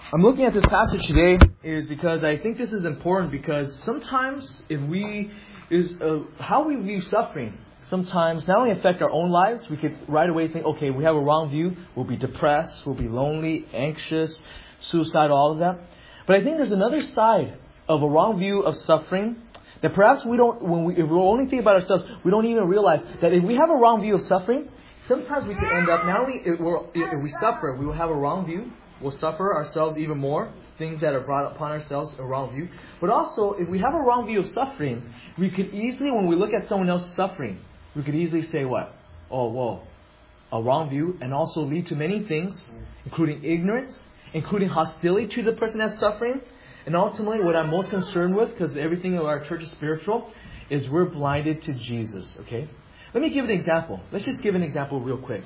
I'm looking at this passage today is because I think this is important, because sometimes how we view suffering sometimes not only affect our own lives, we could right away think, okay, we have a wrong view, we'll be depressed, we'll be lonely, anxious, suicidal, all of that. But I think there's another side of a wrong view of suffering that perhaps if we only think about ourselves, we don't even realize that if we have a wrong view of suffering, sometimes we can end up, not only if we suffer, we will have a wrong view, we'll suffer ourselves even more, things that are brought upon ourselves, a wrong view. But also, if we have a wrong view of suffering, we could easily, when we look at someone else suffering, we could easily say what? Oh, whoa, a wrong view, and also lead to many things, including ignorance, including hostility to the person that's suffering. And ultimately, what I'm most concerned with, because everything in our church is spiritual, is we're blinded to Jesus, okay? Let me give an example. Let's just give an example real quick.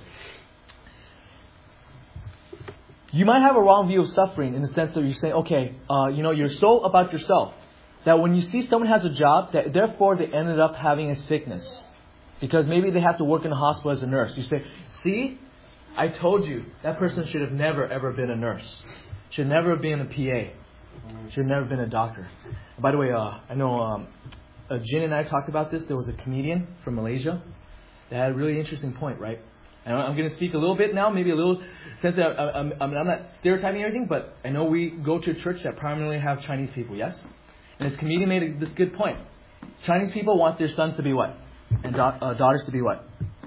You might have a wrong view of suffering in the sense that you say, okay, you're so about yourself that when you see someone has a job, that therefore they ended up having a sickness. Because maybe they have to work in the hospital as a nurse. You say, see, I told you, that person should have never ever been a nurse. Should never have been a PA. Should have never been a doctor. By the way, I know Jin and I talked about this. There was a comedian from Malaysia that had a really interesting point, right? And I'm going to speak a little bit now, maybe a little, since I'm not stereotyping everything, but I know we go to a church that primarily have Chinese people, yes? And this comedian made this good point. Chinese people want their sons to be what? And daughters to be what?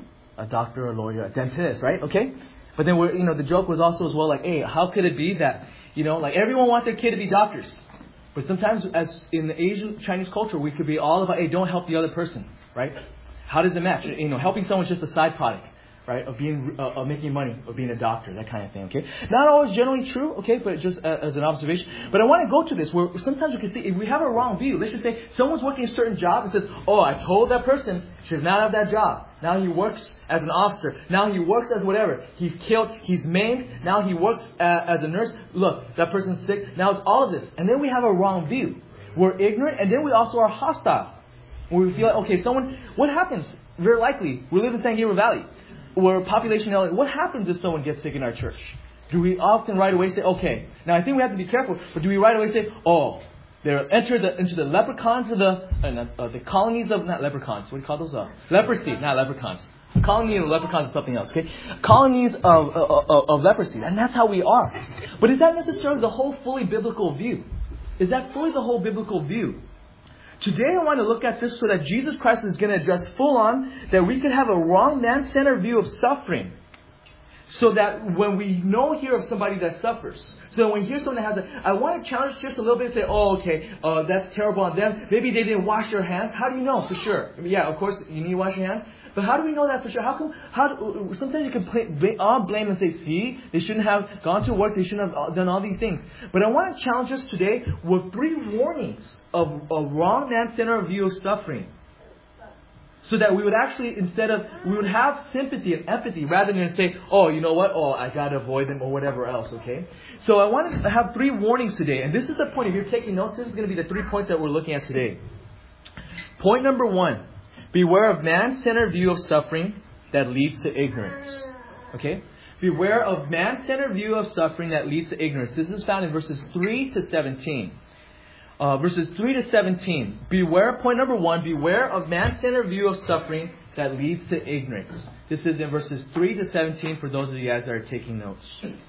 A doctor, a lawyer, a dentist, right? Okay? But then the joke was also as well like, hey, how could it be that, everyone wants their kid to be doctors. But sometimes, as in the Asian Chinese culture, we could be all about, hey, don't help the other person, right? How does it match? Helping someone is just a side product, right? Of being, of making money, of being a doctor, that kind of thing, okay? Not always generally true, okay, but just as an observation. But I want to go to this, where sometimes we can see, if we have a wrong view, let's just say someone's working a certain job and says, oh, I told that person should not have that job. Now he works as an officer. Now he works as whatever. He's killed. He's maimed. Now he works as a nurse. Look, that person's sick. Now it's all of this. And then we have a wrong view. We're ignorant, and then we also are hostile. We feel like, okay, what happens? Very likely, we live in San Gabriel Valley. We're a population LA. What happens if someone gets sick in our church? Do we often right away say, okay, now I think we have to be careful, but do we right away say, oh, they're into the leprechauns of the colonies of, not leprechauns, what do you call those? Leprosy, not leprechauns. Colony of leprechauns is something else, okay? Colonies of leprosy, and that's how we are. But is that necessarily the whole fully biblical view? Is that fully the whole biblical view? Today I want to look at this so that Jesus Christ is going to address full on that we could have a wrong man-centered view of suffering. So that when we hear of somebody that suffers, so when we hear someone that has I want to challenge just a little bit and say, oh, okay, that's terrible on them. Maybe they didn't wash their hands. How do you know for sure? I mean, yeah, of course, you need to wash your hands. But how do we know that for sure? Sometimes you can blame and say, see, they shouldn't have gone to work. They shouldn't have done all these things. But I want to challenge us today with 3 warnings of a wrong man-centered view of suffering. So that we would actually, we would have sympathy and empathy rather than say, oh, you know what? Oh, I got to avoid them or whatever else, okay? So I want to have 3 warnings today. And this is the point. If you're taking notes, this is going to be the 3 points that we're looking at today. Point number 1. Beware of man-centered view of suffering that leads to ignorance. Okay? Beware of man-centered view of suffering that leads to ignorance. This is found in verses 3 to 17. Verses 3 to 17. Point number 1, beware of man-centered view of suffering that leads to ignorance. This is in verses 3 to 17 for those of you guys that are taking notes.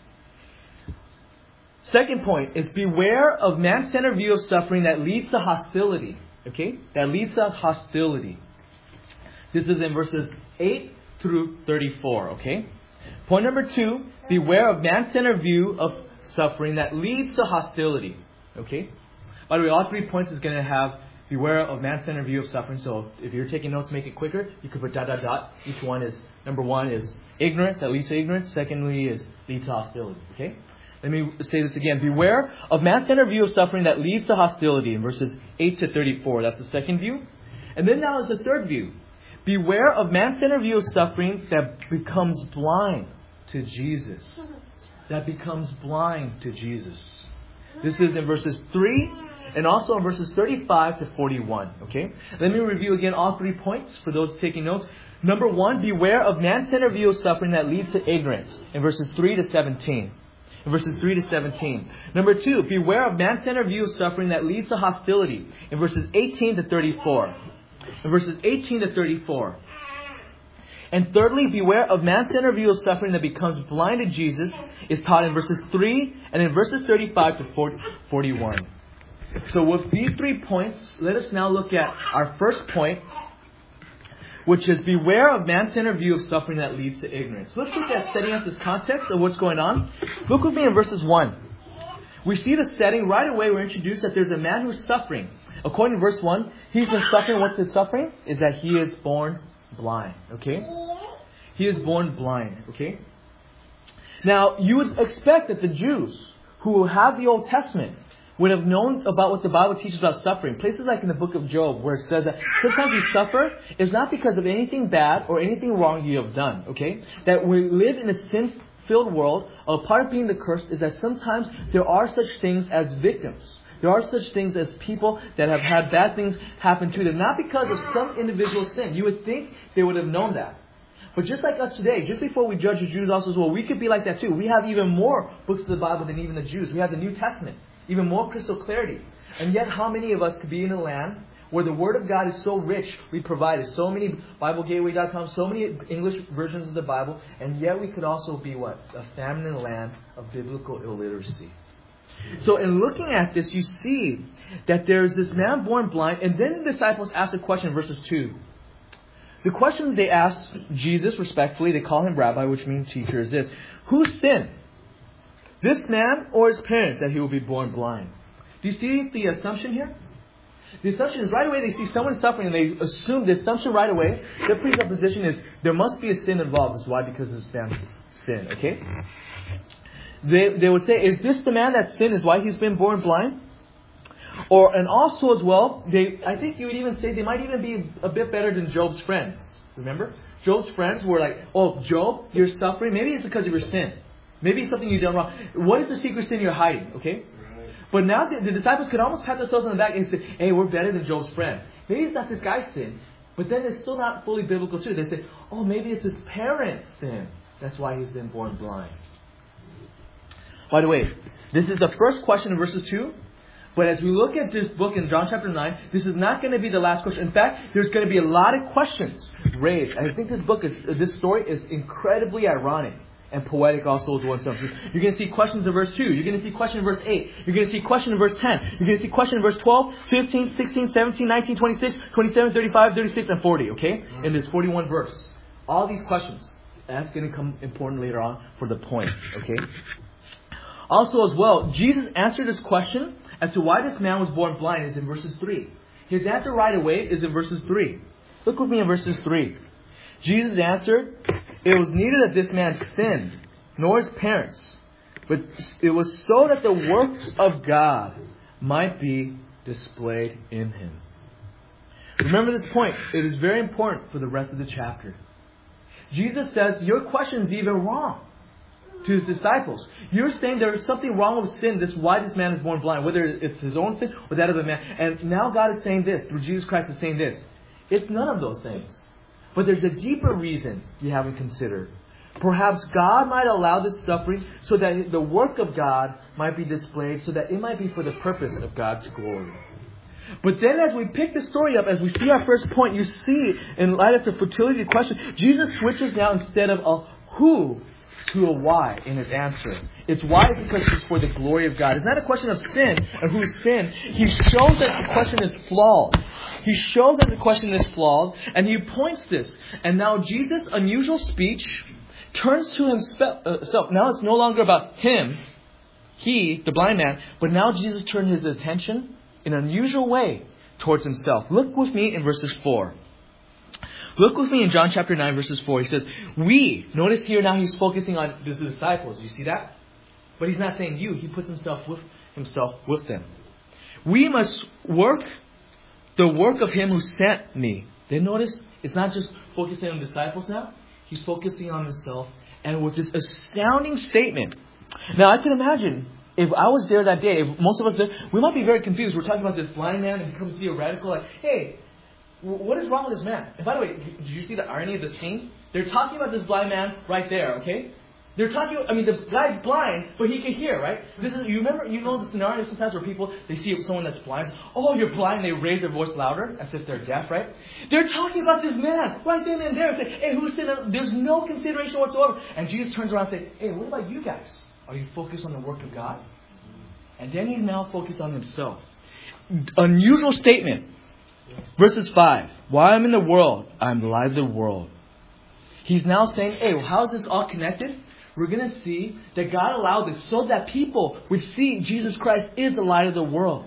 Second point is beware of man-centered view of suffering that leads to hostility. Okay? That leads to hostility. This is in verses 8 through 34. Okay? Point number 2, beware of man-centered view of suffering that leads to hostility. Okay? By the way, all 3 points is going to have beware of man-centered view of suffering. So if you're taking notes to make it quicker, you could put ... Each one is, number 1 is ignorance, that leads to ignorance. Secondly is leads to hostility. Okay? Let me say this again. Beware of man-centered view of suffering that leads to hostility in verses 8 to 34. That's the second view. And then now is the third view. Beware of man-centered view of suffering that becomes blind to Jesus. That becomes blind to Jesus. This is in verses 3 and also in verses 35 to 41. Okay? Let me review again all 3 points for those taking notes. Number 1, beware of man-centered view of suffering that leads to ignorance in verses 3 to 17. in verses 3 to 17. Number 2, beware of man-centered view of suffering that leads to hostility, in verses 18 to 34. In verses 18 to 34. And thirdly, beware of man-centered view of suffering that becomes blind to Jesus, is taught in verses 3 and in verses 35 to 41. So with these 3 points, let us now look at our first point, which is beware of man-centered view of suffering that leads to ignorance. Let's look at setting up this context of what's going on. Look with me in verses 1. We see the setting right away. We're introduced that there's a man who's suffering. According to verse 1, he's been suffering. What's his suffering? Is that he is born blind. Okay? He is born blind. Okay? Now, you would expect that the Jews who have the Old Testament would have known about what the Bible teaches about suffering. Places like in the book of Job, where it says that sometimes you suffer is not because of anything bad or anything wrong you have done. Okay? That we live in a sin-filled world. A part of being the cursed is that sometimes there are such things as victims. There are such things as people that have had bad things happen to them. Not because of some individual sin. You would think they would have known that. But just like us today, just before we judge the Jews also as well, we could be like that too. We have even more books of the Bible than even the Jews. We have the New Testament. Even more crystal clarity. And yet how many of us could be in a land where the Word of God is so rich, we provided so many, BibleGateway.com, so many English versions of the Bible, and yet we could also be what? A famine in a land of biblical illiteracy. So in looking at this, you see that there's this man born blind, and then the disciples ask a question in verses 2. The question they ask Jesus respectfully, they call him rabbi, which means teacher, is this: who sinned? This man or his parents that he will be born blind? Do you see the assumption here? The assumption is right away they see someone suffering and they assume the assumption right away. Their presupposition is there must be a sin involved. That's why, because of Sam's sin. Okay? They would say, is this the man that sinned is why he's been born blind? And also as well, I think you would even say they might even be a bit better than Job's friends. Remember? Job's friends were like, oh, Job, you're suffering. Maybe it's because of your sin. Maybe it's something you've done wrong. What is the secret sin you're hiding? Okay? Right. But now the disciples could almost pat themselves on the back and say, hey, we're better than Job's friend. Maybe it's not this guy's sin. But then it's still not fully biblical too. They say, oh, maybe it's his parents' sin. That's why he's been born blind. By the way, this is the first question in verses 2. But as we look at this book in John chapter 9, this is not going to be the last question. In fact, there's going to be a lot of questions raised. And I think this story is incredibly ironic and poetic also as well. You're going to see questions in verse 2. You're going to see question in verse 8. You're going to see question in verse 10. You're going to see question in verse 12, 15, 16, 17, 19, 26, 27, 35, 36, and 40. Okay? In this 41 verse. All these questions. That's going to come important later on for the point. Okay? Also as well, Jesus answered this question as to why this man was born blind is in verses 3. His answer right away is in verses 3. Look with me in verses 3. Jesus answered, it was neither that this man sinned, nor his parents, but it was so that the works of God might be displayed in him. Remember this point. It is very important for the rest of the chapter. Jesus says, your question is even wrong. To his disciples, you're saying there is something wrong with sin. This why this man is born blind, whether it's his own sin or that of a man. And now God is saying this, through Jesus Christ is saying this. It's none of those things. But there's a deeper reason you haven't considered. Perhaps God might allow this suffering so that the work of God might be displayed, so that it might be for the purpose of God's glory. But then as we pick the story up, as we see our first point, you see, in light of the futility of the question, Jesus switches now instead of a who to a why in his answer. It's why is because it's for the glory of God. It's not a question of sin and who's sin. He shows that the question is flawed. He shows that the question is flawed, and he points this. And now Jesus' unusual speech turns to himself. Now it's no longer about him, he, the blind man, but now Jesus turned his attention in an unusual way towards himself. Look with me in verses 4. Look with me in John chapter 9 verses 4. He says, notice here now he's focusing on the disciples. You see that? But he's not saying you. He puts himself with them. We must work the work of him who sent me. Then notice, it's not just focusing on the disciples now. He's focusing on himself. And with this astounding statement. Now I can imagine, if I was there that day, if most of us did, we might be very confused. We're talking about this blind man and it becomes theoretical. Like, hey, what is wrong with this man? And by the way, did you see the irony of the scene? They're talking about this blind man right there, okay? They're talking, the guy's blind, but he can hear, right? You know the scenario sometimes where people, they see someone that's blind, oh, you're blind, they raise their voice louder, as if they're deaf, right? They're talking about this man, right then and there, say, hey, who's sitting there? There's no consideration whatsoever. And Jesus turns around and says, hey, what about you guys? Are you focused on the work of God? And then he's now focused on himself. Unusual statement. Verses 5. While I'm in the world, I'm the light of the world. He's now saying, hey, how is this all connected? We're going to see that God allowed this so that people would see Jesus Christ is the light of the world.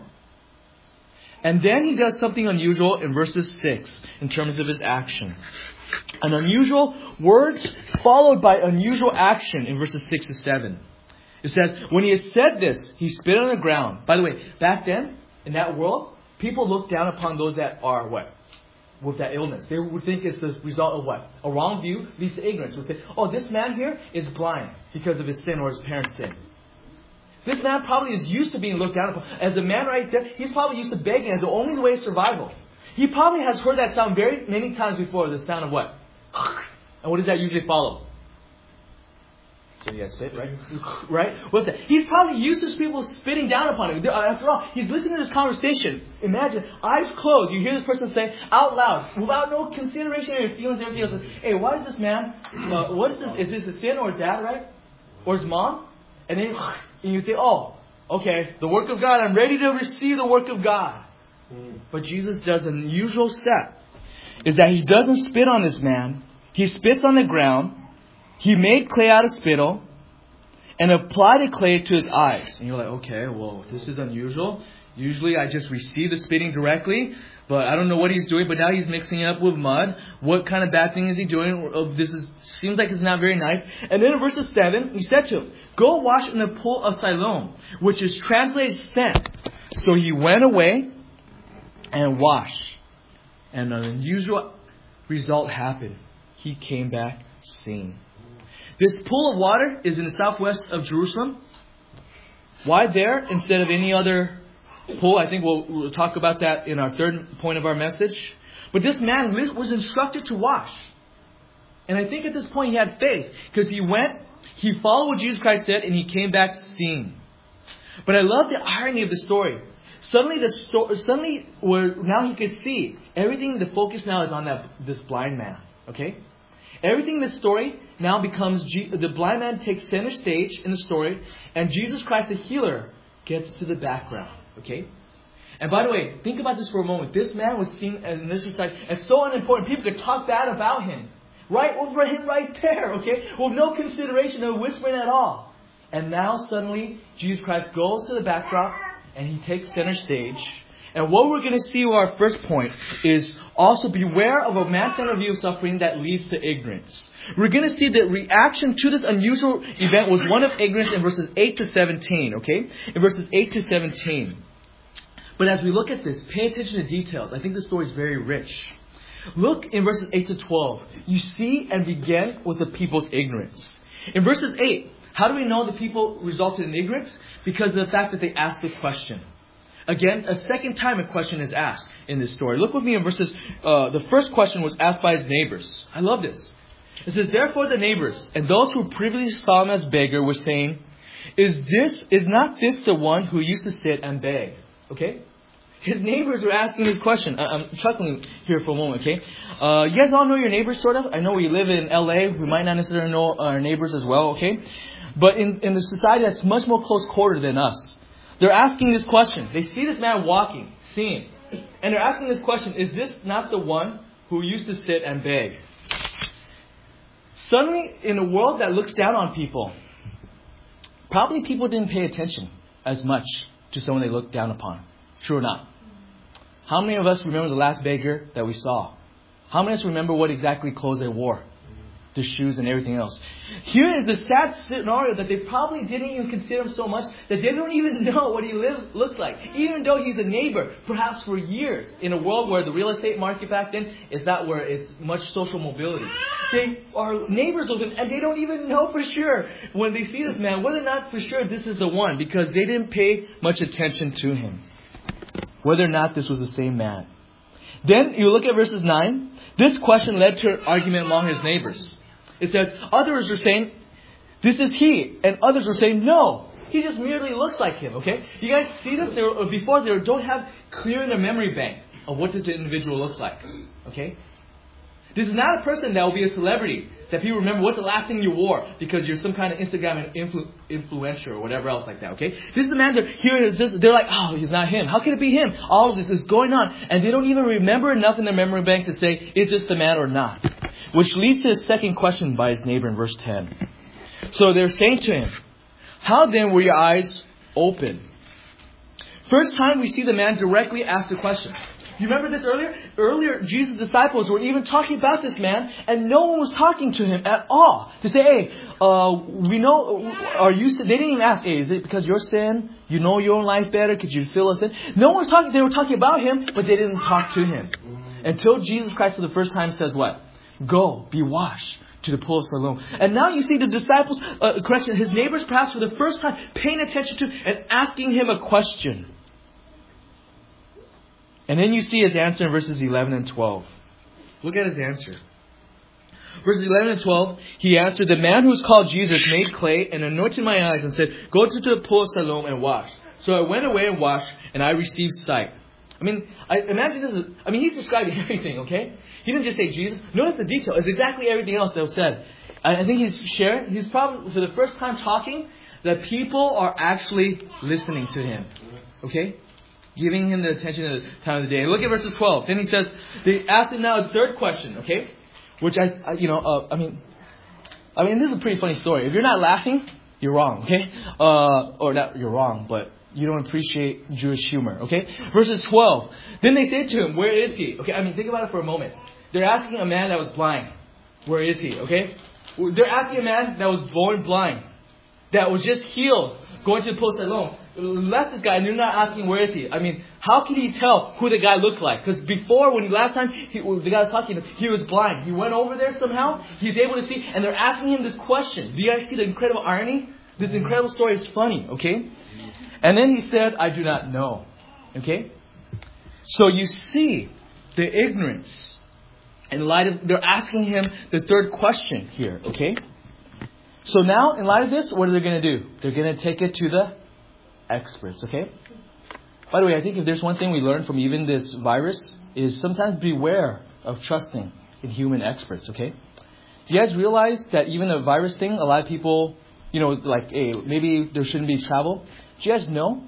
And then he does something unusual in verses 6 in terms of his action. An unusual words followed by unusual action in verses 6 to 7. It says, when he has said this, he spit on the ground. By the way, back then, in that world, people looked down upon those that are what? With that illness. They would think it's the result of what? A wrong view leads to ignorance. Would say, oh, this man here is blind because of his sin or his parents' sin. This man probably is used to being looked down upon. As a man right there, he's probably used to begging as the only way of survival. He probably has heard that sound very many times before, the sound of what? And what does that usually follow? So he has spit, right? Right? What's that? He's probably used to people spitting down upon him. After all, he's listening to this conversation. Imagine, eyes closed. You hear this person say out loud, without no consideration of your feelings and everything else. Hey, why is this man? What is this? Is this his sin or his dad, right? Or his mom? And then you think, oh, okay, the work of God. I'm ready to receive the work of God. But Jesus does an unusual step. Is that he doesn't spit on this man. He spits on the ground. He made clay out of spittle and applied the clay to his eyes. And you're like, okay, well, this is unusual. Usually I just receive the spitting directly, but I don't know what he's doing. But now he's mixing it up with mud. What kind of bad thing is he doing? Seems like it's not very nice. And then in verse 7, he said to him, go wash in the pool of Siloam, which is translated sent. So he went away and washed. And an unusual result happened. He came back seeing. This pool of water is in the southwest of Jerusalem. Why there instead of any other pool? I think we'll talk about that in our third point of our message. But this man was instructed to wash. And I think at this point he had faith. Because he followed what Jesus Christ said, and he came back seeing. But I love the irony of the story. Suddenly, now he could see. Everything, the focus now is on this blind man. Okay? Everything in the story now becomes, the blind man takes center stage in the story, and Jesus Christ, the healer, gets to the background. Okay? And by the way, think about this for a moment. This man was seen in this society as so unimportant. People could talk bad about him. Right over him right there. Okay? With no consideration, no whispering at all. And now suddenly, Jesus Christ goes to the backdrop, and he takes center stage. And what we're going to see with our first point is also beware of a man-centered view of suffering that leads to ignorance. We're going to see the reaction to this unusual event was one of ignorance in verses 8 to 17. Okay? In verses 8 to 17. But as we look at this, pay attention to details. I think the story is very rich. Look in verses 8 to 12. You see and begin with the people's ignorance. In verses 8, how do we know the people resulted in ignorance? Because of the fact that they asked the question. Again, a second time a question is asked in this story. Look with me in verses. The first question was asked by his neighbors. I love this. It says, therefore the neighbors and those who previously saw him as beggar were saying, is not this the one who used to sit and beg? Okay? His neighbors were asking this question. I'm chuckling here for a moment, okay? You guys all know your neighbors, sort of? I know we live in LA. We might not necessarily know our neighbors as well, okay? But in the society that's much more close-quartered than us, they're asking this question. They see this man walking, seeing. And they're asking this question, is this not the one who used to sit and beg? Suddenly, in a world that looks down on people, probably people didn't pay attention as much to someone they looked down upon. True or not? How many of us remember the last beggar that we saw? How many of us remember what exactly clothes they wore? The shoes and everything else. Here is the sad scenario that they probably didn't even consider him so much that they don't even know what he looks like. Even though he's a neighbor, perhaps for years, in a world where the real estate market back then is not where it's much social mobility. They are neighbors with him and they don't even know for sure when they see this man whether or not for sure this is the one, because they didn't pay much attention to him. Whether or not this was the same man. Then you look at verses 9. This question led to an argument among his neighbors. It says, others are saying, This is he. And others were saying, no, he just merely looks like him. Okay? You guys see this? Before they don't have clear in their memory bank of what this individual looks like. Okay? This is not a person that will be a celebrity. That people remember what's the last thing you wore because you're some kind of Instagram influencer or whatever else like that. Okay? This is the man that here is just, they're like, oh, he's not him. How can it be him? All of this is going on. And they don't even remember enough in their memory bank to say, is this the man or not? Which leads to his second question by his neighbor in verse 10. So they're saying to him, how then were your eyes open? First time we see the man directly ask the question. You remember this earlier? Earlier, Jesus' disciples were even talking about this man, and no one was talking to him at all. To say, hey, we know, are you, they didn't even ask, hey, is it because your sin? You know your own life better? Could you fill us in? No one was talking, they were talking about him, but they didn't talk to him. Until Jesus Christ for the first time says what? Go, be washed to the pool of Siloam. And now you see the disciples, his neighbors perhaps for the first time paying attention to and asking him a question. And then you see his answer in verses 11 and 12. Look at his answer. Verses 11 and 12, he answered, the man who is called Jesus made clay and anointed my eyes and said, go to the pool of Siloam and wash. So I went away and washed and I received sight. I mean, imagine this he's describing everything, okay? He didn't just say Jesus. Notice the detail. It's exactly everything else that was said. I think he's probably for the first time talking that people are actually listening to him. Okay? Giving him the attention at the time of the day. And look at verses 12. Then he says, they asked him now a third question, okay? Which this is a pretty funny story. If you're not laughing, you're wrong, okay? Or not, you're wrong, but you don't appreciate Jewish humor, okay? Verses 12. Then they say to him, where is he? Okay, think about it for a moment. They're asking a man that was blind, where is he, okay? They're asking a man that was born blind, that was just healed, going to the pool of Siloam. Left this guy and they're not asking where is he. How can he tell who the guy looked like? Because before, the guy was talking to him, he was blind. He went over there somehow. He's able to see. And they're asking him this question. Do you guys see the incredible irony? This incredible story is funny, okay? And then he said, I do not know. Okay? So you see the ignorance. In light of, they're asking him the third question here, okay? So now, in light of this, what are they going to do? They're going to take it to the experts, okay? By the way, I think if there's one thing we learn from even this virus is sometimes beware of trusting in human experts, okay? You guys realize that even a virus thing, a lot of people, hey, maybe there shouldn't be travel. Do you guys know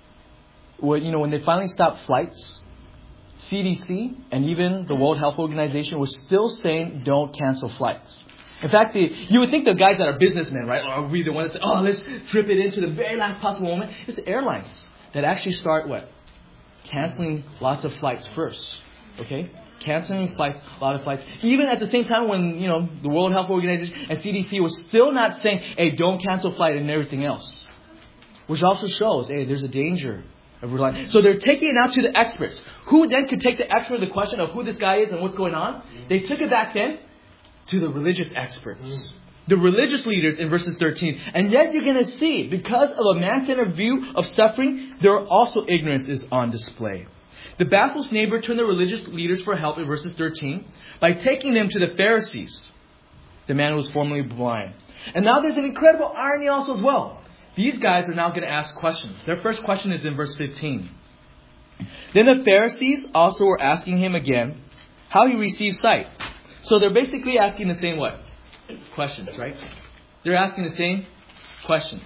when they finally stopped flights, CDC and even the World Health Organization was still saying don't cancel flights. In fact, you would think the guys that are businessmen, right, are we the ones that say, let's trip it into the very last possible moment. It's the airlines that actually start what? Canceling lots of flights first. Okay? Canceling flights, a lot of flights. Even at the same time when, the World Health Organization and CDC was still not saying, hey, don't cancel flight and everything else. Which also shows, hey, there's a danger of relying. So they're taking it out to the experts. Who then could take the expert the question of who this guy is and what's going on? They took it back then to the religious experts. The religious leaders in verses 13. And yet you're going to see, because of a man-centered view of suffering, there are also ignorance is on display. The baffled neighbor turned the religious leaders for help in verses 13 by taking them to the Pharisees, the man who was formerly blind. And now there's an incredible irony also as well. These guys are now going to ask questions. Their first question is in verse 15. Then the Pharisees also were asking him again how he received sight. So they're basically asking the same what? Questions, right? They're asking the same questions.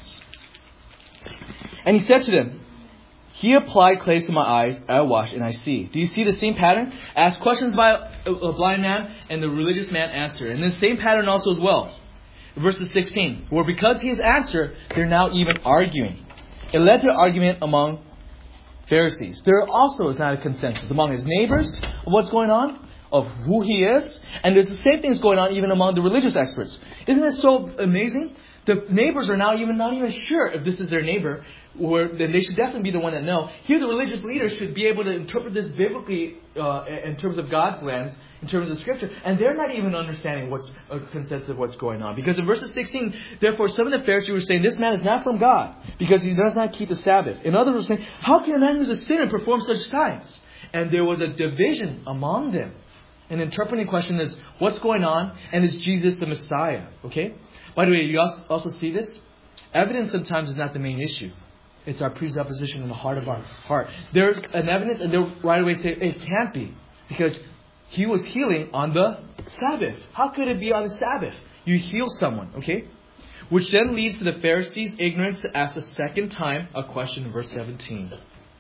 And he said to them, he applied clay to my eyes, I washed, and I see. Do you see the same pattern? Ask questions by a blind man, and the religious man answered. And the same pattern also as well. Verses 16, where because his answer, they're now even arguing. It led to an argument among Pharisees. There also is not a consensus among his neighbors of what's going on, of who he is. And there's the same things going on even among the religious experts. Isn't it so amazing? The neighbors are now not even sure if this is their neighbor, or then they should definitely be the one that know. Here the religious leaders should be able to interpret this biblically in terms of God's lens, in terms of Scripture. And they're not even understanding what's a consensus of what's going on. Because in verses 16, therefore some of the Pharisees were saying, this man is not from God, because he does not keep the Sabbath. And others were saying, how can a man who's a sinner perform such signs? And there was a division among them. An interpreting question is, what's going on? And is Jesus the Messiah? Okay? By the way, you also see this? Evidence sometimes is not the main issue. It's our presupposition in the heart of our heart. There's an evidence, and they'll right away say, it can't be. Because he was healing on the Sabbath. How could it be on the Sabbath? You heal someone, okay? Which then leads to the Pharisees' ignorance to ask a second time a question in verse 17.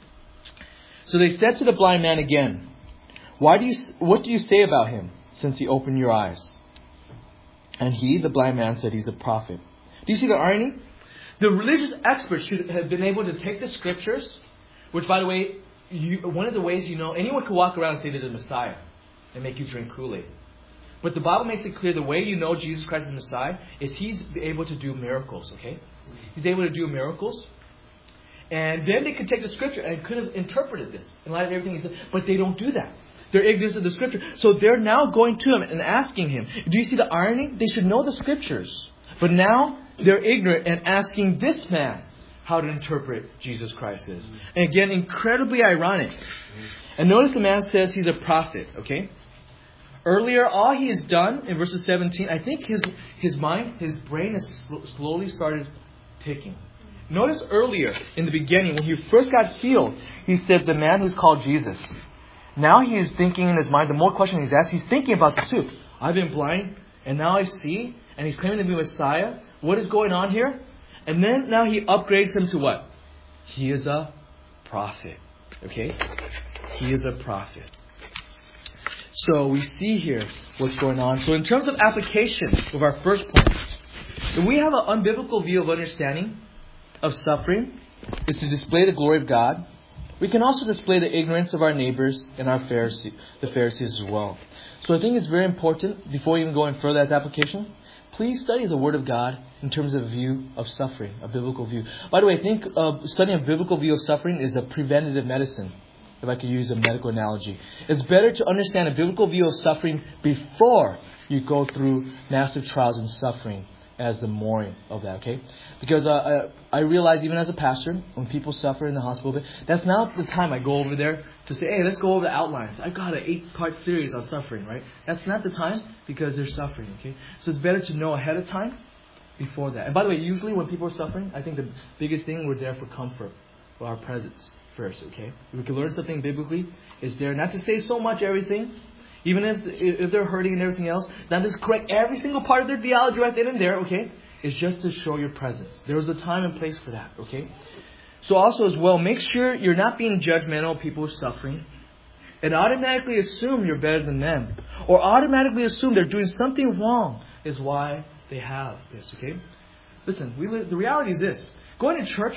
So they said to the blind man again, what do you say about him, since he opened your eyes? And he, the blind man, said he's a prophet. Do you see the irony? The religious experts should have been able to take the scriptures, which, by the way, one of the ways anyone could walk around and say they're the Messiah and make you drink Kool-Aid. But the Bible makes it clear the way you know Jesus Christ is the Messiah is He's able to do miracles, okay? He's able to do miracles. And then they could take the scripture and could have interpreted this in light of everything He said. But they don't do that. They're ignorant of the scripture. So they're now going to Him and asking Him. Do you see the irony? They should know the scriptures. But now they're ignorant and asking this man how to interpret Jesus Christ is. And again, incredibly ironic. And notice the man says he's a prophet, okay? Earlier, all he has done in verses 17, I think his brain has slowly started ticking. Notice earlier, in the beginning, when he first got healed, he said, the man who's called Jesus. Now he is thinking in his mind, the more questions he's asked, he's thinking about the soup. I've been blind, and now I see, and he's claiming to be Messiah. What is going on here? And then now he upgrades him to what? He is a prophet. Okay? He is a prophet. So we see here what's going on. So in terms of application of our first point, if we have an unbiblical view of understanding of suffering, is to display the glory of God. We can also display the ignorance of our neighbors and the Pharisees as well. So I think it's very important, before even going further as application, please study the Word of God in terms of view of suffering, a biblical view. By the way, I think studying a biblical view of suffering is a preventative medicine, if I could use a medical analogy. It's better to understand a biblical view of suffering before you go through massive trials and suffering as the mooring of that, okay? Because I realize, even as a pastor, when people suffer in the hospital, that's not the time I go over there to say, hey, let's go over the outlines. I've got an 8-part series on suffering, right? That's not the time, because they're suffering, okay? So it's better to know ahead of time before that. And by the way, usually when people are suffering, I think the biggest thing, we're there for comfort, for our presence first, okay? If we can learn something biblically, it's there not to say so much everything, even if they're hurting and everything else, not just correct every single part of their theology right then and there, okay? It's just to show your presence. There was a time and place for that, okay? So also as well, make sure you're not being judgmental of people who are suffering and automatically assume you're better than them, or automatically assume they're doing something wrong is why they have this, okay? Listen, the reality is this. Going to church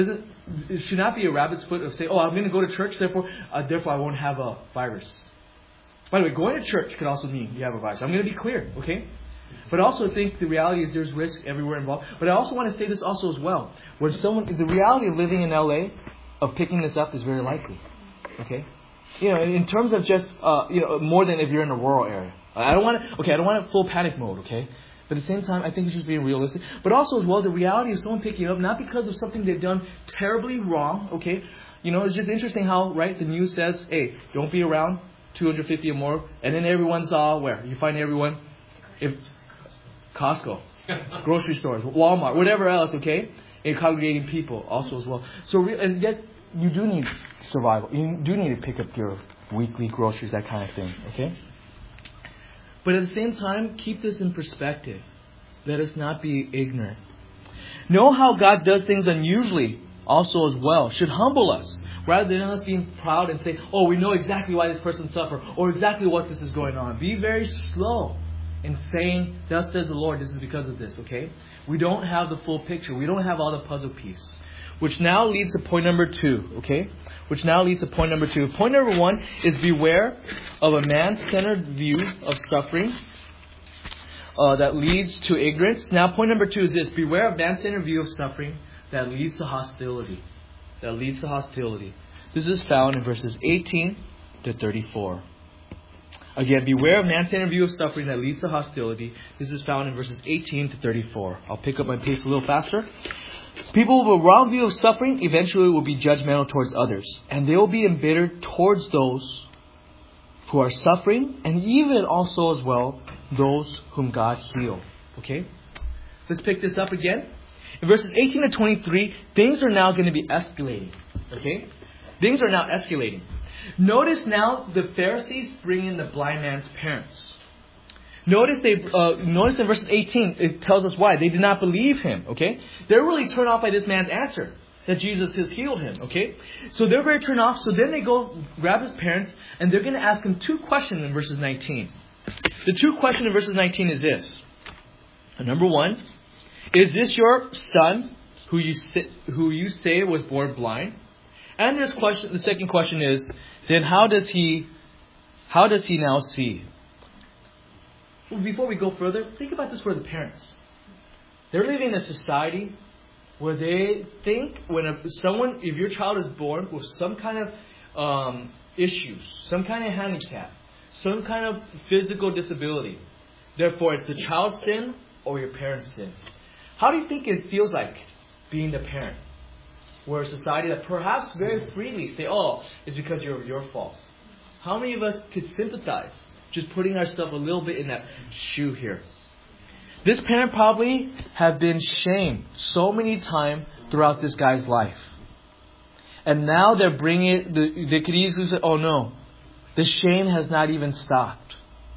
it should not be a rabbit's foot of saying, oh, I'm going to go to church, therefore I won't have a virus. By the way, going to church could also mean you have a virus. I'm going to be clear, okay? But I also think the reality is there's risk everywhere involved. But I also want to say this also as well. The reality of living in LA, of picking this up, is very likely. Okay? In terms of just, more than if you're in a rural area. I don't want a full panic mode, okay? But at the same time, I think it's just being realistic. But also as well, the reality of someone picking it up, not because of something they've done terribly wrong, okay? It's just interesting how, right, the news says, hey, don't be around 250 or more. And then everyone's where? You find everyone, if Costco, grocery stores, Walmart, whatever else, okay? And congregating people also as well. So, and yet, you do need survival. You do need to pick up your weekly groceries, that kind of thing, okay? But at the same time, keep this in perspective. Let us not be ignorant. Know how God does things unusually also as well. Should humble us. Rather than us being proud and say, oh, we know exactly why this person suffered, or exactly what this is going on. Be very slow in saying, thus says the Lord, this is because of this, okay? We don't have the full picture. We don't have all the puzzle pieces. Which now leads to point number 2, okay? Point number 1 is beware of a man-centered view of suffering that leads to ignorance. Now, point number 2 is this. Beware of man-centered view of suffering that leads to hostility. This is found in verses 18 to 34. Again, beware of man-centered view of suffering that leads to hostility. This is found in verses 18 to 34. I'll pick up my pace a little faster. People with a wrong view of suffering eventually will be judgmental towards others. And they will be embittered towards those who are suffering, and even also as well those whom God healed. Okay? Let's pick this up again. In verses 18 to 23, things are now going to be escalating. Okay? Things are now escalating. Notice now the Pharisees bring in the blind man's parents. Notice in verses 18, it tells us why. They did not believe him. Okay? They're really turned off by this man's answer that Jesus has healed him. Okay? So they're very turned off. So then they go grab his parents, and they're going to ask him two questions in verses 19. The two questions in verses 19 is this. Number one, is this your son who you say was born blind? And the second question is, then how does he now see? Before we go further, think about this for the parents. They're living in a society where they think if your child is born with some kind of issues, some kind of handicap, some kind of physical disability, therefore it's the child's sin or your parents' sin. How do you think it feels like being the parent? We're a society that perhaps very freely say, oh, it's because of your fault. How many of us could sympathize just putting ourselves a little bit in that shoe here? This parent probably have been shamed so many times throughout this guy's life. And now they're bringing it, they could easily say, oh no, the shame has not even stopped.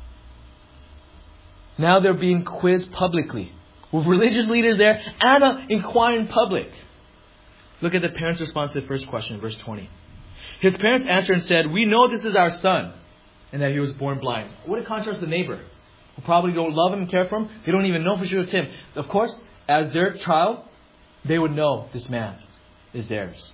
Now they're being quizzed publicly with religious leaders there and inquiring in public. Look at the parents' response to the first question, verse 20. His parents answered and said, we know this is our son, and that he was born blind. What a contrast to the neighbor, who probably don't love him and care for him. They don't even know for sure it's him. Of course, as their child, they would know this man is theirs.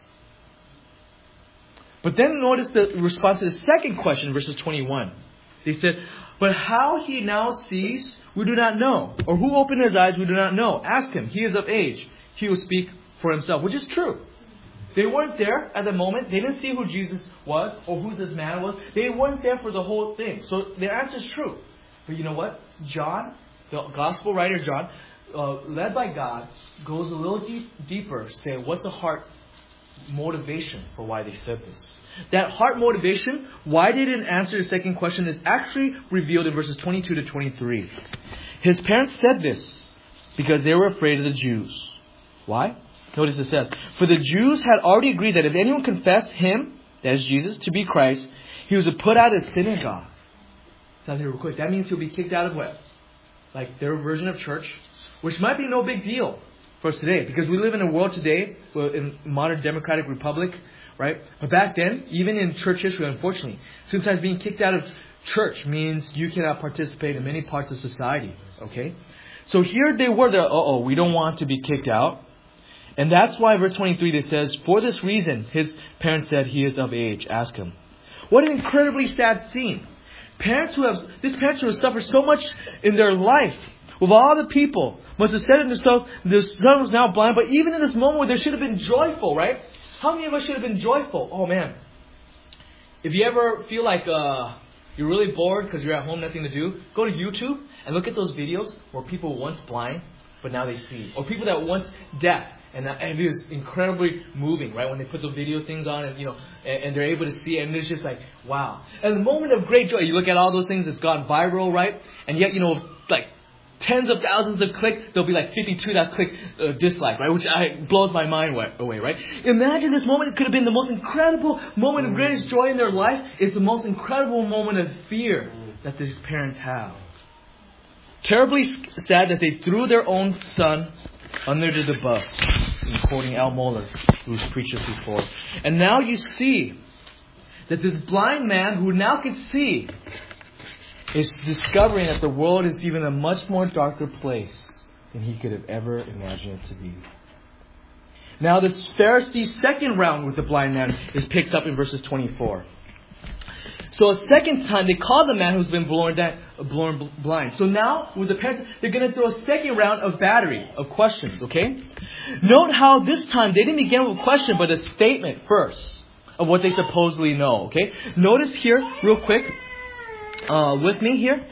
But then notice the response to the second question, verses 21. They said, but how he now sees, we do not know. Or who opened his eyes, we do not know. Ask him. He is of age. He will speak for himself, which is true. They weren't there at the moment. They didn't see who Jesus was or who this man was. They weren't there for the whole thing. So their answer is true. But you know what? John, the gospel writer John, led by God, goes a little deeper, saying what's the heart motivation for why they said this. That heart motivation, why they didn't answer the second question, is actually revealed in verses 22 to 23. His parents said this because they were afraid of the Jews. Why? Notice it says, for the Jews had already agreed that if anyone confessed him, that is Jesus, to be Christ, he was put out of the synagogue. Sounds here real quick. That means he'll be kicked out of what? Like their version of church, which might be no big deal for us today, because we live in a world today, in modern democratic republic, right? But back then, even in church history, unfortunately, sometimes being kicked out of church means you cannot participate in many parts of society. Okay? So here they were, we don't want to be kicked out. And that's why verse 23 it says, for this reason, his parents said he is of age. Ask him. What an incredibly sad scene. Parents who have suffered so much in their life with all the people must have said to themselves, the son was now blind, but even in this moment where they should have been joyful, right? How many of us should have been joyful? Oh man. If you ever feel like you're really bored because you're at home, nothing to do, go to YouTube and look at those videos where people were once blind, but now they see. Or people that were once deaf. And it is incredibly moving, right? When they put the video things on and, and they're able to see it. And it's just like, wow. And the moment of great joy, you look at all those things that's gone viral, right? And yet, like tens of thousands of clicks, there'll be like 52 that click dislike, right? Which blows my mind away, right? Imagine this moment. It could have been the most incredible moment of greatest joy in their life. It's the most incredible moment of fear that these parents have. Terribly sad that they threw their own son under the bus. I'm quoting Al Mohler, who's preached this before. And now you see that this blind man who now can see is discovering that the world is even a much more darker place than he could have ever imagined it to be. Now this Pharisee's second round with the blind man is picked up in verses 24. So a second time, they call the man who's been born blind. So now, with the parents, they're going to throw a second round of battery of questions, okay? Note how this time, they didn't begin with a question, but a statement first of what they supposedly know, okay? Notice here, real quick, with me here,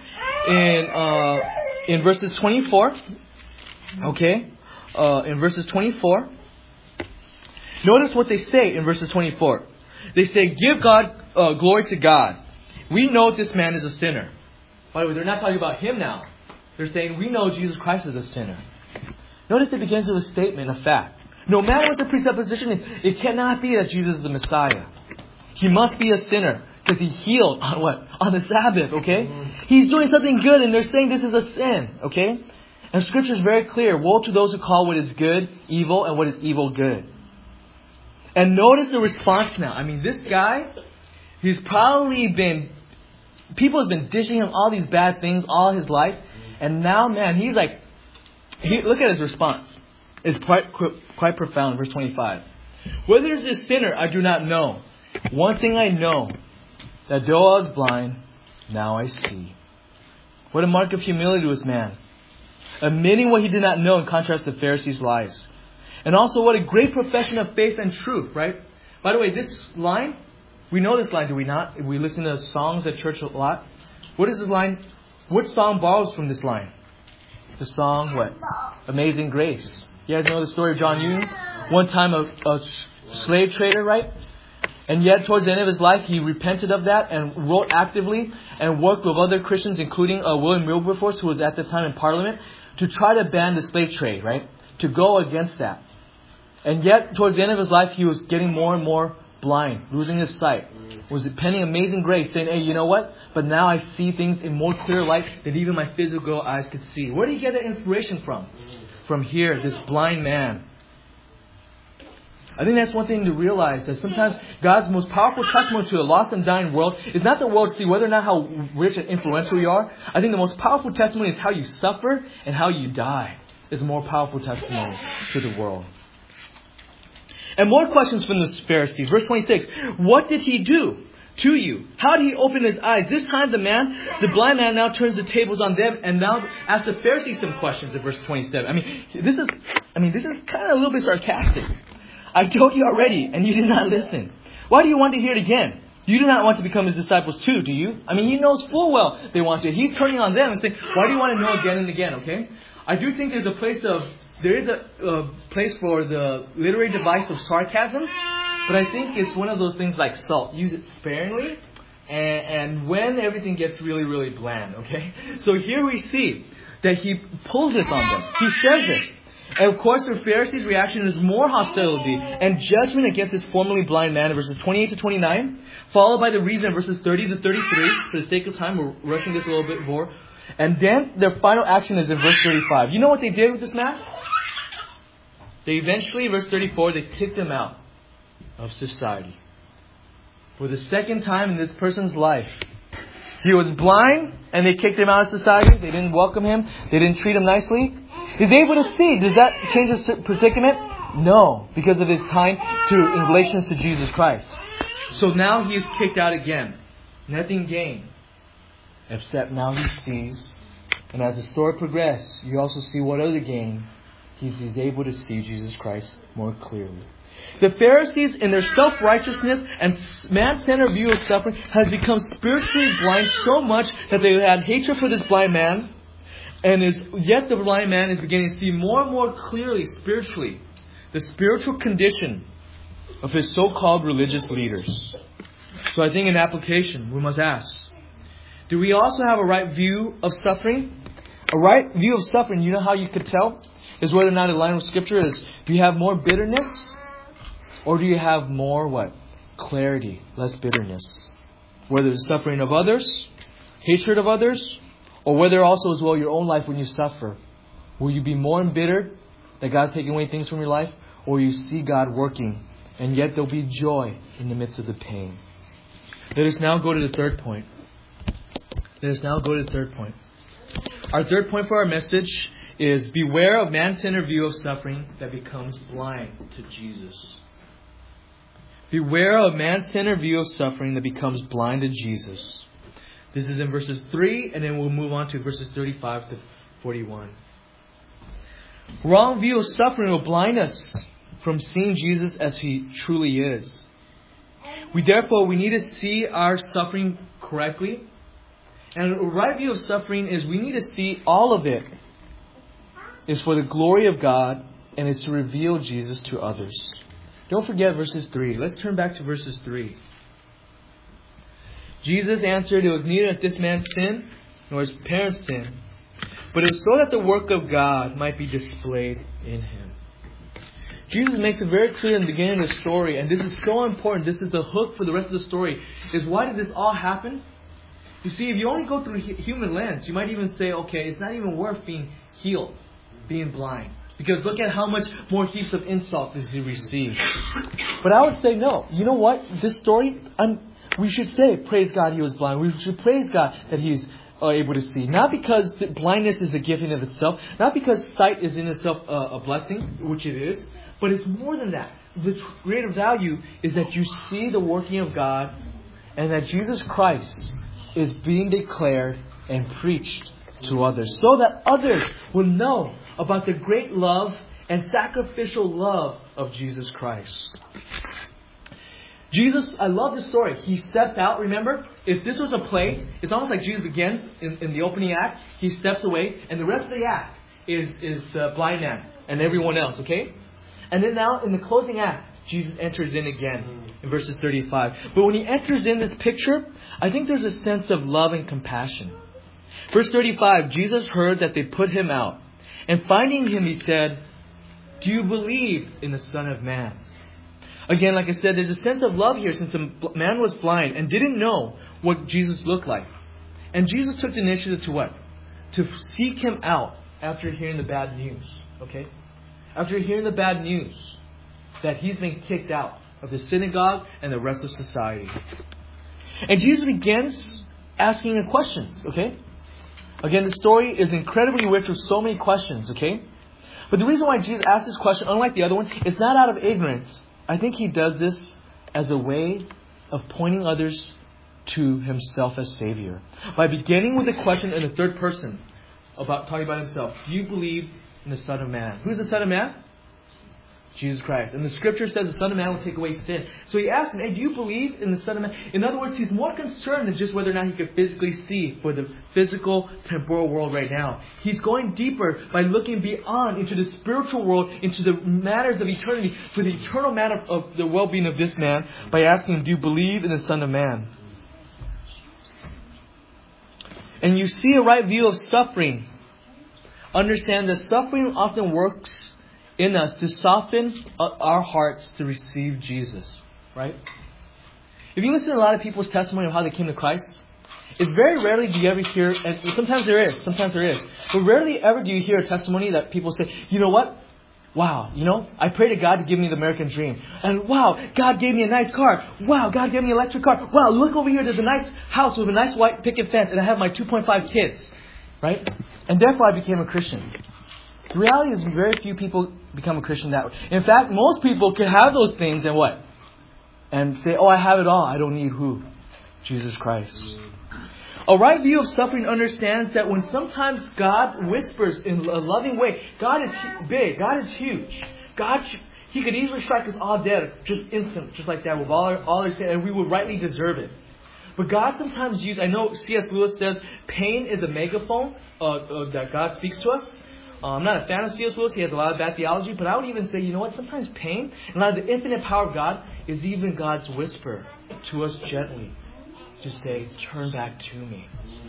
in verses 24, okay? In verses 24, notice what they say in verses 24. They say, give glory to God, we know this man is a sinner. By the way, they're not talking about him now. They're saying, we know Jesus Christ is a sinner. Notice it begins with a statement, a fact. No matter what the presupposition is, it cannot be that Jesus is the Messiah. He must be a sinner because he healed on what? On the Sabbath, okay? He's doing something good and they're saying this is a sin, okay? And Scripture is very clear. Woe to those who call what is good evil and what is evil good. And notice the response now. I mean, this guy, he's probably been... People have been dishing him all these bad things all his life. And now, man, he's like... look at his response. It's quite profound. Verse 25. Whether it's a sinner, I do not know. One thing I know, that though I was blind, now I see. What a mark of humility was man. Admitting what he did not know in contrast to the Pharisees' lies. And also what a great profession of faith and truth, right? By the way, this line, we know this line, do we not? We listen to songs at church a lot. What is this line? What song borrows from this line? The song, what? Amazing Grace. You guys know the story of John Newton? One time a slave trader, right? And yet towards the end of his life, he repented of that and wrote actively and worked with other Christians, including William Wilberforce, who was at the time in Parliament, to try to ban the slave trade, right? To go against that. And yet, towards the end of his life, he was getting more and more blind, losing his sight. Was penning Amazing Grace, saying, hey, you know what? But now I see things in more clear light than even my physical eyes could see. Where did he get that inspiration from? From here, this blind man. I think that's one thing to realize, that sometimes God's most powerful testimony to a lost and dying world is not the world to see whether or not how rich and influential you are. I think the most powerful testimony is how you suffer and how you die. Is a more powerful testimony to the world. And more questions from the Pharisees. Verse 26. What did he do to you? How did he open his eyes? This time the blind man now turns the tables on them and now asks the Pharisees some questions in verse 27. This is kind of a little bit sarcastic. I told you already and you did not listen. Why do you want to hear it again? You do not want to become his disciples too, do you? He knows full well they want to. He's turning on them and saying, why do you want to know again and again, okay? I do think there is a place for the literary device of sarcasm, but I think it's one of those things like salt. Use it sparingly and when everything gets really, really bland, okay? So here we see that he pulls this on them. He says this. And of course, the Pharisees' reaction is more hostility and judgment against this formerly blind man in verses 28 to 29, followed by the reason in verses 30 to 33. For the sake of time, we're rushing this a little bit more. And then their final action is in verse 35. You know what they did with this man? They eventually, verse 34, they kicked him out of society. For the second time in this person's life. He was blind and they kicked him out of society. They didn't welcome him. They didn't treat him nicely. He's able to see. Does that change his predicament? No, because of his time in relations to Jesus Christ. So now he is kicked out again. Nothing gained. Except now he sees. And as the story progresses, you also see what other gain. He's able to see Jesus Christ more clearly. The Pharisees, in their self-righteousness and man-centered view of suffering, has become spiritually blind so much that they had hatred for this blind man. And yet the blind man is beginning to see more and more clearly, spiritually, the spiritual condition of his so-called religious leaders. So I think in application, we must ask, do we also have a right view of suffering? A right view of suffering, you know how you could tell? Is whether or not in line with Scripture is, do you have more bitterness? Or do you have more what? Clarity, less bitterness. Whether it's suffering of others, hatred of others, or whether also as well your own life when you suffer. Will you be more embittered that God's taking away things from your life? Or you see God working and yet there'll be joy in the midst of the pain. Let us now go to the third point. Our third point for our message is beware of man-centered view of suffering that becomes blind to Jesus. Beware of man-centered view of suffering that becomes blind to Jesus. This is in verses 3, and then we'll move on to verses 35 to 41. Wrong view of suffering will blind us from seeing Jesus as He truly is. We need to see our suffering correctly. And a right view of suffering is we need to see all of it is for the glory of God and is to reveal Jesus to others. Don't forget verses 3. Let's turn back to verses 3. Jesus answered, it was neither this man's sin nor his parents' sin, but it was so that the work of God might be displayed in him. Jesus makes it very clear in the beginning of the story, and this is so important. This is the hook for the rest of the story, is why did this all happen? You see, if you only go through human lens, you might even say, okay, it's not even worth being healed, being blind. Because look at how much more heaps of insult does he receive. But I would say no. You know what? This story, we should say, praise God he was blind. We should praise God that he's able to see. Not because blindness is a gift in of itself. Not because sight is in itself a blessing, which it is. But it's more than that. The greater value is that you see the working of God and that Jesus Christ is being declared and preached to others, so that others will know about the great love and sacrificial love of Jesus Christ. Jesus, I love this story. He steps out, remember? If this was a play, it's almost like Jesus begins in the opening act. He steps away, and the rest of the act is the blind man and everyone else, okay? And then now, in the closing act, Jesus enters in again in verses 35. But when he enters in this picture, I think there's a sense of love and compassion. Verse 35, Jesus heard that they put him out. And finding him, he said, do you believe in the Son of Man? Again, like I said, there's a sense of love here since the man was blind and didn't know what Jesus looked like. And Jesus took the initiative to what? To seek him out after hearing the bad news. Okay? After hearing the bad news that he's been kicked out of the synagogue and the rest of society. And Jesus begins asking him questions. Okay? Again, the story is incredibly rich with so many questions. Okay? But the reason why Jesus asked this question, unlike the other one, it's not out of ignorance. I think he does this as a way of pointing others to himself as Savior. By beginning with a question in the third person, talking about himself. Do you believe in the Son of Man? Who's the Son of Man? Jesus Christ. And the scripture says the Son of Man will take away sin. So he asked him, hey, do you believe in the Son of Man? In other words, he's more concerned than just whether or not he could physically see for the physical, temporal world right now. He's going deeper by looking beyond into the spiritual world, into the matters of eternity, for the eternal matter of the well-being of this man, by asking him, do you believe in the Son of Man? And you see a right view of suffering. Understand that suffering often works in us to soften our hearts to receive Jesus. Right? If you listen to a lot of people's testimony of how they came to Christ, it's very rarely do you ever hear, and sometimes there is, but rarely ever do you hear a testimony that people say, you know what? Wow, I pray to God to give me the American dream. And wow, God gave me a nice car. Wow, God gave me an electric car. Wow, look over here, there's a nice house with a nice white picket fence, and I have my 2.5 kids. Right? And therefore I became a Christian. The reality is very few people become a Christian that way. In fact, most people can have those things and what? And say, oh, I have it all. I don't need who? Jesus Christ. A right view of suffering understands that when sometimes God whispers in a loving way, God is big, God is huge. He could easily strike us all dead, just instant, just like that, with all our sin, and we would rightly deserve it. But God sometimes uses, I know C.S. Lewis says, pain is a megaphone that God speaks to us. I'm not a fan of C.S. Lewis. He has a lot of bad theology. But I would even say, you know what? Sometimes pain and a lot of the infinite power of God is even God's whisper to us gently. To say, turn back to me.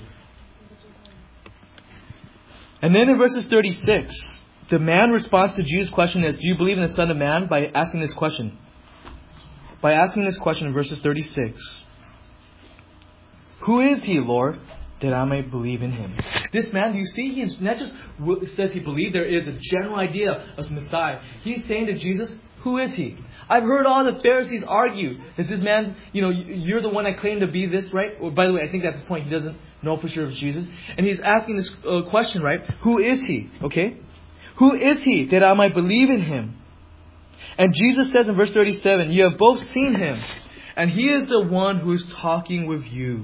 And then in verses 36, the man responds to Jesus' question as, do you believe in the Son of Man? By asking this question. By asking this question in verses 36. Who is he, Lord, that I may believe in him? This man, you see, he's not just says he believed. There is a general idea of Messiah. He's saying to Jesus, who is he? I've heard all the Pharisees argue that this man, you're the one I claim to be this, right? Well, by the way, I think that's his point. He doesn't know for sure if it's Jesus. And he's asking this question, right? Who is he? Okay? Who is he that I might believe in him? And Jesus says in verse 37, you have both seen him, and he is the one who is talking with you.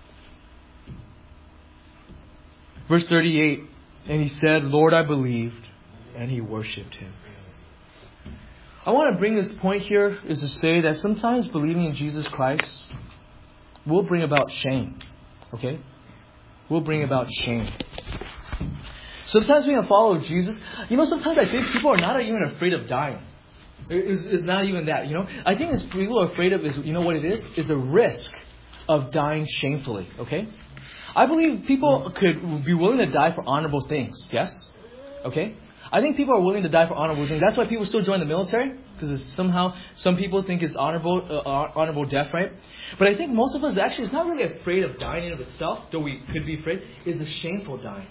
Verse 38, and he said, Lord, I believed, and he worshipped him. I want to bring this point here is to say that sometimes believing in Jesus Christ will bring about shame. Okay? Will bring about shame. Sometimes being a follower of Jesus, sometimes I think people are not even afraid of dying. It's not even that, I think people are afraid of is, what it is a risk of dying shamefully, okay? I believe people could be willing to die for honorable things, yes? Okay? I think people are willing to die for honorable things. That's why people still join the military, because somehow some people think it's honorable death, right? But I think most of us actually is not really afraid of dying in of itself, though we could be afraid, is the shameful dying.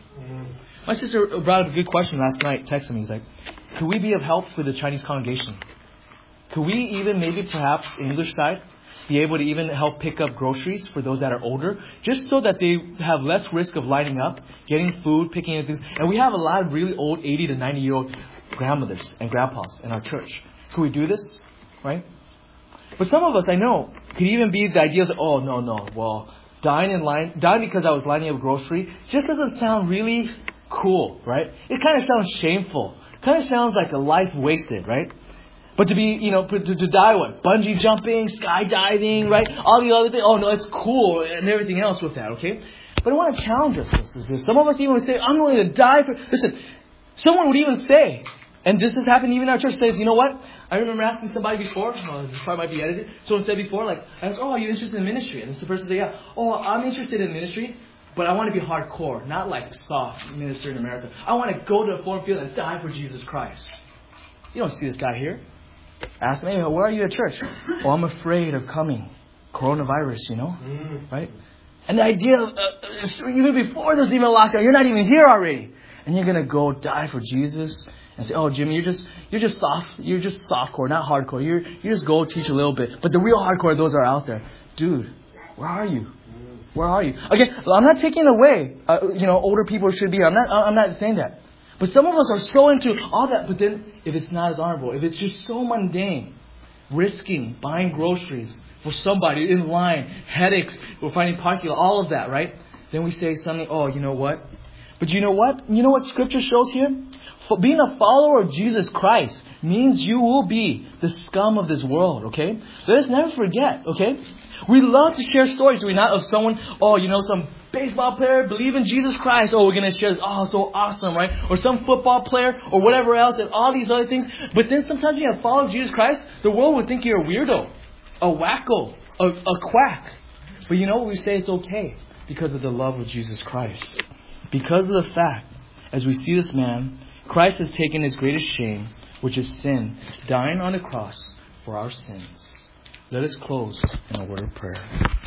My sister brought up a good question last night, texted me. He's like, could we be of help for the Chinese congregation? Could we even maybe perhaps English side be able to even help pick up groceries for those that are older, just so that they have less risk of lining up, getting food, picking up things. And we have a lot of really old 80 to 90-year-old grandmothers and grandpas in our church. Could we do this? Right? But some of us, I know, could even be the ideas of, oh, no, well, dying because I was lining up grocery just doesn't sound really cool, right? It kind of sounds shameful. It kind of sounds like a life wasted, right? But to be, to die what? Bungee jumping, skydiving, right? All the other things. Oh, no, it's cool and everything else with that, okay? But I want to challenge us. Some of us even would say, I'm willing to die for... Listen, someone would even say, and this has happened even in our church, says, you know what? I remember asking somebody before, this part might be edited, someone said before, like, I asked, oh, are you interested in ministry? And this person said, yeah. Oh, I'm interested in ministry, but I want to be hardcore, not like soft minister in America. I want to go to a foreign field and die for Jesus Christ. You don't see this guy here. Ask me, hey, where are you at church? Oh, I'm afraid of coming. Coronavirus, right? And the idea of, even before there's even a lockdown, you're not even here already. And you're going to go die for Jesus and say, oh, Jimmy, you're just softcore, not hardcore. You just go teach a little bit. But the real hardcore, those are out there. Dude, where are you? Where are you? Okay, I'm not taking away, older people should be. I'm not saying that. But some of us are so into all that. But then if it's not as honorable, if it's just so mundane, risking buying groceries for somebody in line, headaches, we're finding parking, all of that, right? Then we say something, oh, you know what? But you know what? You know what Scripture shows here? For being a follower of Jesus Christ means you will be the scum of this world, okay? Let us never forget, okay? We love to share stories, do we not, of someone, some baseball player believe in Jesus Christ. Oh, we're going to share this. Oh, so awesome, right? Or some football player or whatever else and all these other things. But then sometimes when you follow Jesus Christ, the world would think you're a weirdo, a wacko, a quack. But you know what? We say it's okay because of the love of Jesus Christ. Because of the fact, as we see this man, Christ has taken his greatest shame, which is sin, dying on the cross for our sins. Let us close in a word of prayer.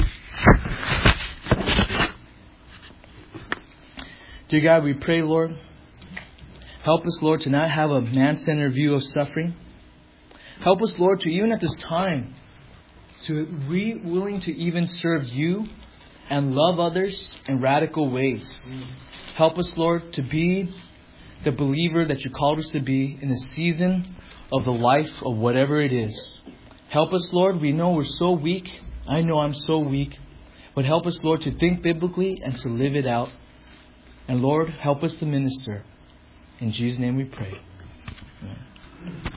Dear God, we pray, Lord, help us, Lord, to not have a man-centered view of suffering. Help us, Lord, to even at this time, to be willing to even serve you and love others in radical ways. Help us, Lord, to be the believer that you called us to be in the season of the life of whatever it is. Help us, Lord. We know we're so weak. I know I'm so weak. But help us, Lord, to think biblically and to live it out. And Lord, help us to minister. In Jesus' name we pray. Amen.